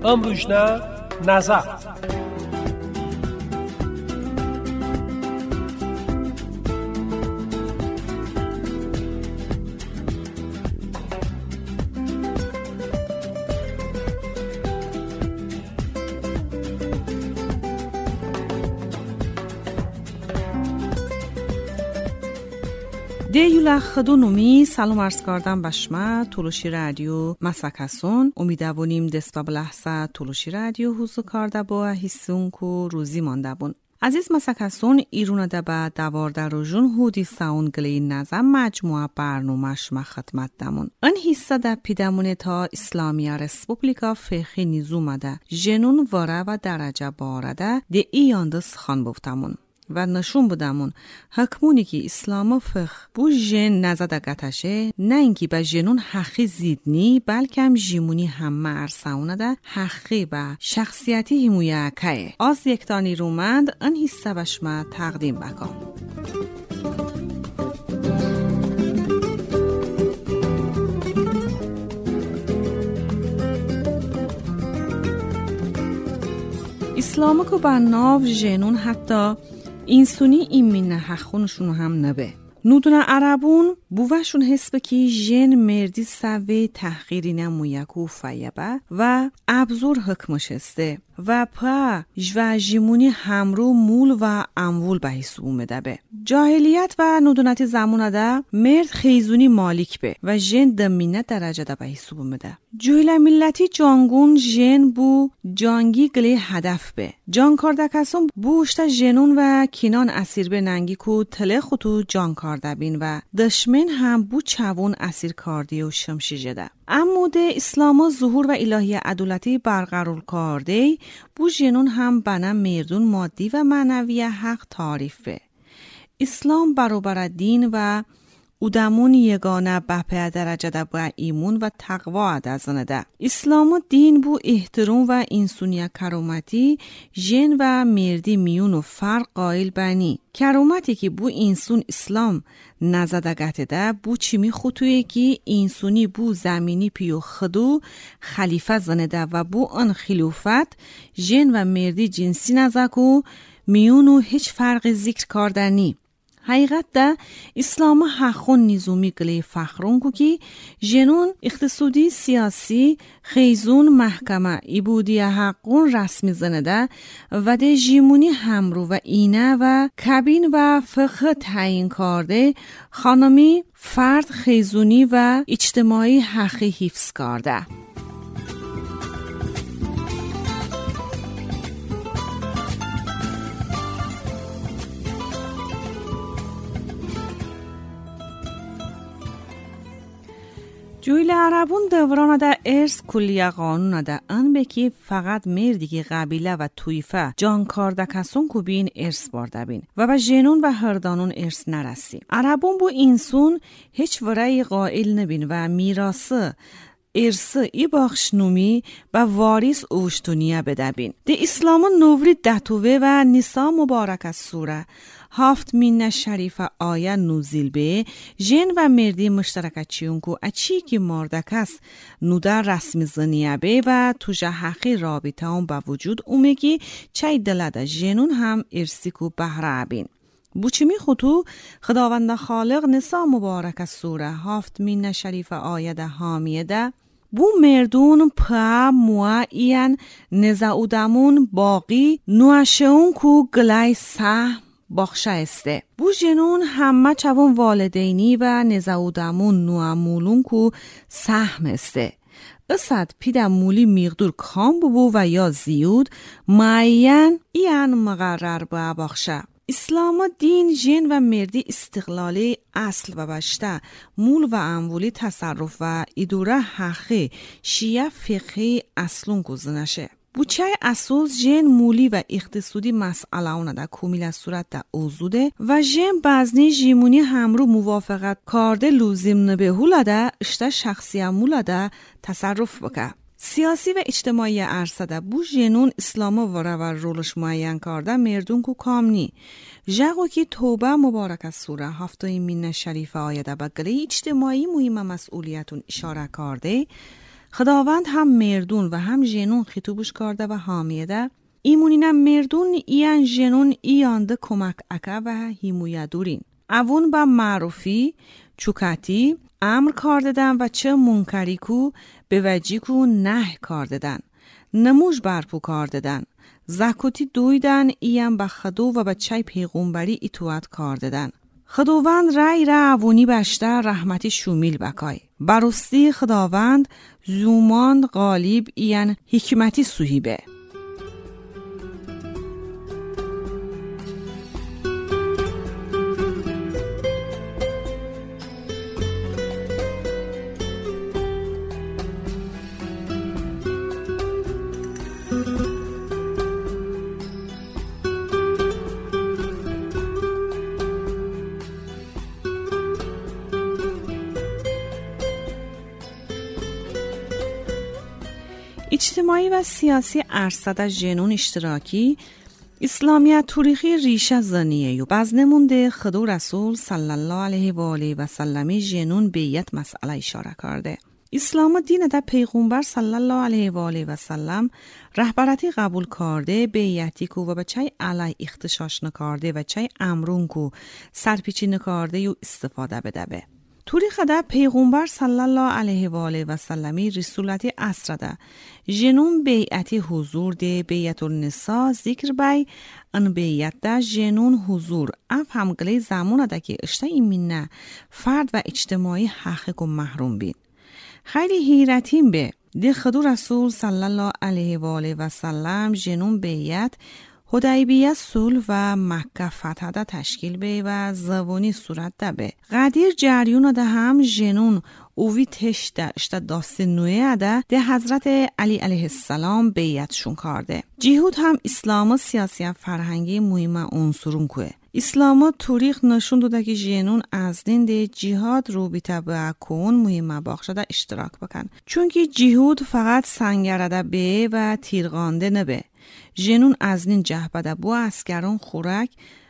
ömrüşne nazar. دیولا خدونومی سلام عرض کردم بشما تولوشی رادیو مسکسون امیدواریم دست به لحظه تولوشی رادیو حضور کرده با حسون کو روزی مانده بون. عزیز مسکسون ایرون ده با دوارده روزون هودی ساون گلی نظم مجموعه برنامه شما خدمت دمون. این حصه ده پیدمونه تا اسلامیه رسپوبلیکا فقهی نیزومه ده جنون واره و درجه بارده ده ایاندس خان بفتمون. و نشون بدمون حکمونی که اسلام و فقه بو جن نزده گتشه نه اینکه به جنون حقی زیدنی بلکه هم جیمونی همه ارساونه ده حقی به شخصیتی همویه که از یکتانی رومند این حصه بشما تقدیم بکن. اسلام که به ناو جنون حتی اینسونی ایمینه حقونشون هم نبه. نودون عربون بووشون حس بکی جن مردی سوی تحقیری نمویکو فیبه و ابزور حکمش هسته و پا و جیمونی همرو مول و امول به حساب اومده به. جاهلیت و نودونت زمانه ده مرد خیزونی مالک به و جن دمینه درجه ده به حساب اومده. جویل ملتی جانگون جن بو جانگی گلی هدف به. جان کاردکسون بوشت جنون و کینان اسیر به ننگی کو تله خطو جان کارده بین و دشمن هم بو چوون اسیر کاردی و شمشی جده. اما ده اسلام ظهور و الهی عدالتی برقرار کرده بو جنون هم بنا مردون مادی و معنوی حق تعریف به. اسلام برابر دین و اودمون یگانه بپه درجه ده با ایمون و تقوا ادازنه ده. اسلام و دین بو احترام و انسونیت کرامتی جن و مردی میون و فرق قائل بنی. کرامتی که بو انسون اسلام نزده گته ده بو چیمی خطویه که انسونی بو زمینی پیو خدو خلیفه زنه ده و بو ان خلافت جن و مردی جنسی نزکو میون و هیچ فرق ذکر کردنی. حقیقت ده اسلام حقون نیزومی گلی فخرون کو که جنون اقتصادی سیاسی خیزون محکمه ایبودی حقون رسمی زنده و ده جیمونی همرو و اینه و کبین و فقه تعیین کرده خانمی فرد خیزونی و اجتماعی حقی حفظ کرده. جویل عربون دوران ده ارث کلیه قانون ده ان بکی فقط مردی که قبیله و طایفه جان کارده کسون کو بین ارث برده بین و به جنون و هردانون ارث نرسی. عربون بو انسون هیچ ورای قائل نبین و میراث ارث ای بخشنومی با وارث اوشتونیه بدبین. ده اسلام نوری دتوه و نسا مبارک از سوره 7 مینه شریفه آیه نوزیل به جن و مردی مشترک چیون کو اچی که مردکس نودر رسمی زنیه به و توجه حقی رابطه هم با وجود اومگی چای دلده جنون هم ارسی کو بهره بین. بوچمی خطو خداوند خالق نسا مبارک از سوره 7 مینه شریفه آیه ده حامیه ده بو مردون پا موه این نزاودمون باقی نوشون کو گلای سهم باخشه استه. بو جنون همه چون والدینی و نزاودمون نوامولون کو سهم استه. اسد پیده مولی مقدور کام بو و یا زیود معین این مقرر با باخشه. اسلام و دین جن و مردی استقلالی اصل و بشته مول و امولی تصرف و اداره حقی شیعه فقهی اصلون گذنشه. بوچه اساس جن مولی و اقتصادی مسئله اونه ده کمیل از صورت ده اوزوده و جن بزنی جیمونی همرو موافقت کارده لوزیم نبهوله ده اشته شخصی موله ده تصرف بکه. سیاسی و اجتماعی عرصه ده بو جنون اسلام و رولش معین کرده مردون کو کامنی. جاگو که توبه مبارک از سوره 7 مینه شریفه آیه ده بگلی اجتماعی مهم مسئولیتون اشاره کرده خداوند هم مردون و هم جنون خطوبش کرده و حامیده. ایمونینم مردون ایان جنون ایانده کمک اکا و هیمویا دورین. اوون با معروفی چوکاتی امر کردن و چه منکری کو به وجی کو نه کردن. نموش برپو کردن. زکوتی دویدن ایان با خدو و با چای پیغمبری ایتوات کردن. خداوند رای را اوونی بشتر رحمتی شومیل بکای. براستی خداوند زومان غالب ایان حکمتی سوهیبه. اجتماعی و سیاسی ارصد جنون اشتراکی اسلامیت تاریخی ریشه زنیه و باز نمونده خدا رسول صلی الله علیه و آله و سلم جنون بیعت مسئله اشاره کرده. اسلام دین ده پیغمبر صلی الله علیه و آله و سلم رهبرتی قبول کرده بیعتی کو و بچای علی اختشاش نکرده و چای امرون کو سرپیچی نکرده و استفاده بده. تاریخ ده پیغمبر صلی الله علیه و آله و سلمی رسولتی عصر ده جنون بیعتی حضور ده بیعت النساء ذکر بای ان بیعت ده جنون حضور اف همگلی زمان ده که اشته ایمینه فرد و اجتماعی حقیق و محروم بین. خیلی حیرتیم به ده خدا رسول صلی الله علیه و آله و سلم جنون بیعت حدیبیه صلح و مکه فتح ده تشکیل به و زوانی صورت ده به قدیر جریون ده هم جنون اووی تش ده اشته داست نویه ده حضرت علی علیه السلام بیعتشون کرده. جهود هم اسلام و سیاسی فرهنگی مهم عنصرون که اسلام تاریخ نشون داده که جنون از دین ده جهاد رو بی‌تبع کن مهم باخشده اشتراک بکن. چون که جهود فقط سنگرده به و تیرغانده نبه. جنون از نین جهبده بو اسکران خورک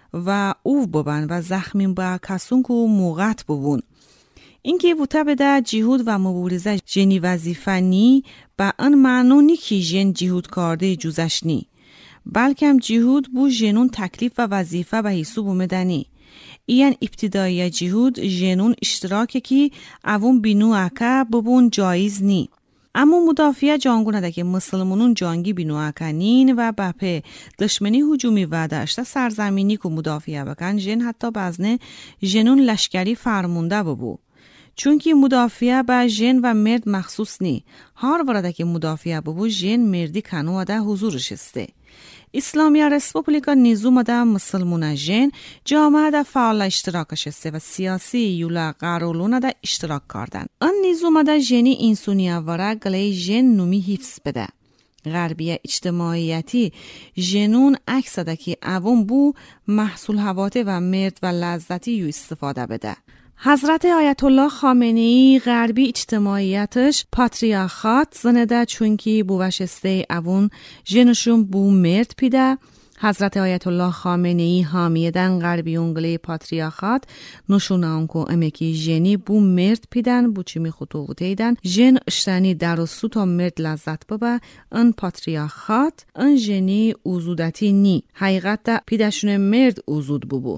و او ببن و زخمین با کسون که موقت ببون. اینکه بوده بده جهود و مبارزه جنی وظیفه نی با ان معنونی که جن جهود کرده جوزش نی. بلکه جهود بو جنون تکلیف و وظیفه به حساب اومدنی. این ابتدایی جهود جنون اشتراکی که اوون بینو اکا ببون جایز نی. اما مدافع جانگونه ده که مسلمانون جانگی بینو اکنین و بپه دشمنی هجومی و داشته سرزمینی که مدافع بکن جن حتی بزنه جنون لشکری فرمونده ببو. چونکی مدافع با جن و مرد مخصوص نی. هر ورده که مدافع ببو جن مردی کنو ده حضورش استه. اسلامی رسپوبلیکا نظام ده مسلمون جن جامعه ده فعال اشتراکش است و سیاسی یولا قرولون ده اشتراک کردن. آن نظام ده جنی انسانی واره گلی جن نومی حفظ بده. غربیه اجتماعیتی جنون عکس ده که اوون بو محصول هواته و مرد و لذتی یو استفاده بده. حضرت آیت الله خامنه‌ای غربی اجتماعیتش پاتریارخات زنده چونکی بو وشسته اوون جنشون بو مرد پیده. حضرت آیت الله خامنه‌ای حامیدن غربی اونگلی پاتریارخات نشونه اونکو امکی جنی بو مرد پیدن بو چی می خطووته ایدن جن اشتنی در و سو تا مرد لذت ببه ان پاتریارخات ان جنی اوزودتی نی حقیقت دا پیدشون مرد اوزود بو.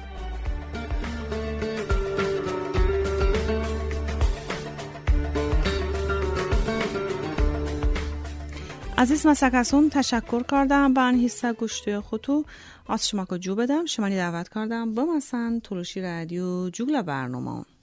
عزیز مسکسون تشکر کردم به این حصه گوشتوی خودتو از شما که جو بدم شمانی دعوت کردم بمسن تلوشی رادیو جوگل برنامه